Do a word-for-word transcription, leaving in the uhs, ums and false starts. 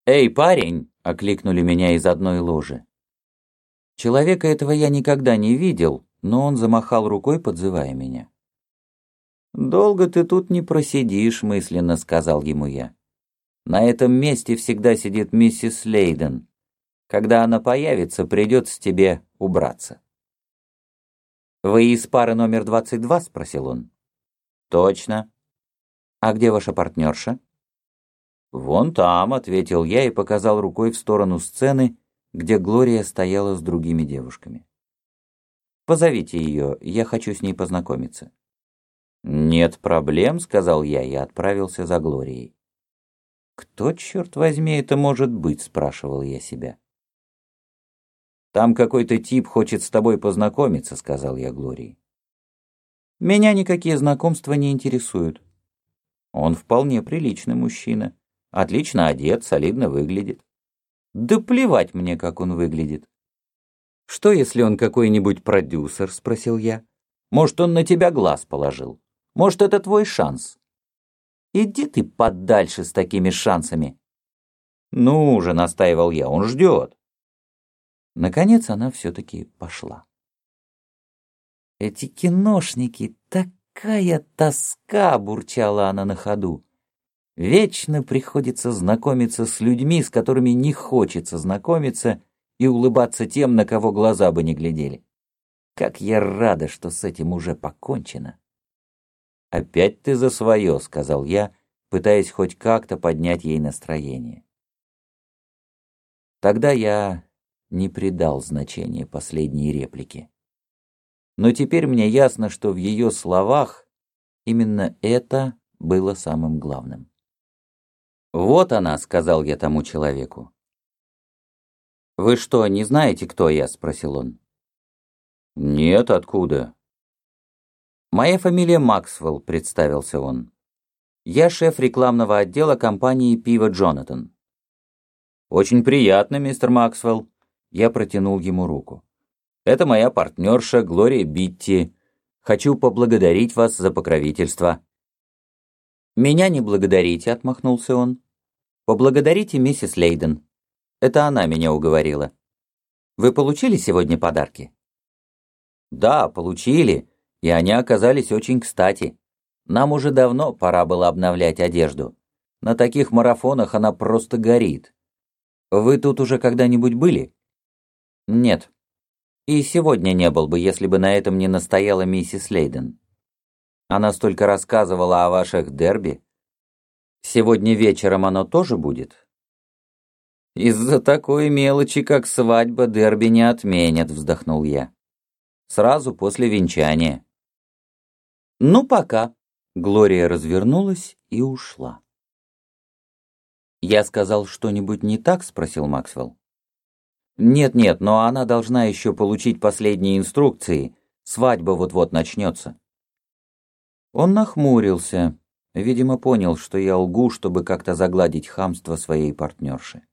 «Эй, парень!» — окликнули меня из одной ложи. Человека этого я никогда не видел, но он замахал рукой, подзывая меня. «Долго ты тут не просидишь», — мысленно сказал ему я. «На этом месте всегда сидит миссис Лейден. Когда она появится, придется тебе убраться». «Вы из пары номер двадцать два?» — спросил он. «Точно. А где ваша партнерша?» «Вон там», — ответил я и показал рукой в сторону сцены, где Глория стояла с другими девушками. «Позовите ее, я хочу с ней познакомиться». «Нет проблем», — сказал я и отправился за Глорией. «Кто, черт возьми, это может быть?» — спрашивал я себя. «Там какой-то тип хочет с тобой познакомиться», — сказал я Глории. «Меня никакие знакомства не интересуют. Он вполне приличный мужчина, отлично одет, солидно выглядит. Да плевать мне, как он выглядит». «Что, если он какой-нибудь продюсер?» — спросил я. «Может, он на тебя глаз положил? Может, это твой шанс?» «Иди ты подальше с такими шансами». «Ну же», — настаивал я, — «он ждет». Наконец она все-таки пошла. «Эти киношники, такая тоска!» — бурчала она на ходу. «Вечно приходится знакомиться с людьми, с которыми не хочется знакомиться, и улыбаться тем, на кого глаза бы не глядели. Как я рада, что с этим уже покончено!» «Опять ты за свое», — сказал я, пытаясь хоть как-то поднять ей настроение. Тогда я не придал значения последней реплике. Но теперь мне ясно, что в ее словах именно это было самым главным. «Вот она», — сказал я тому человеку. «Вы что, не знаете, кто я?» — спросил он. «Нет, откуда?» «Моя фамилия Максвелл», — представился он. «Я шеф рекламного отдела компании «Пиво Джонатан». «Очень приятно, мистер Максвелл». Я протянул ему руку. «Это моя партнерша Глория Битти. Хочу поблагодарить вас за покровительство». «Меня не благодарите», — отмахнулся он. «Поблагодарите миссис Лейден. Это она меня уговорила. Вы получили сегодня подарки?» «Да, получили, и они оказались очень кстати. Нам уже давно пора было обновлять одежду. На таких марафонах она просто горит. Вы тут уже когда-нибудь были?» «Нет. И сегодня не был бы, если бы на этом не настояла миссис Лейден. Она столько рассказывала о ваших дерби. Сегодня вечером оно тоже будет?» «Из-за такой мелочи, как свадьба, дерби не отменят», — вздохнул я. «Сразу после венчания». «Ну, пока». Глория развернулась и ушла. «Я сказал что-нибудь не так?» — спросил Максвелл. «Нет-нет, но она должна еще получить последние инструкции. Свадьба вот-вот начнется». Он нахмурился, видимо, понял, что я лгу, чтобы как-то загладить хамство своей партнерши.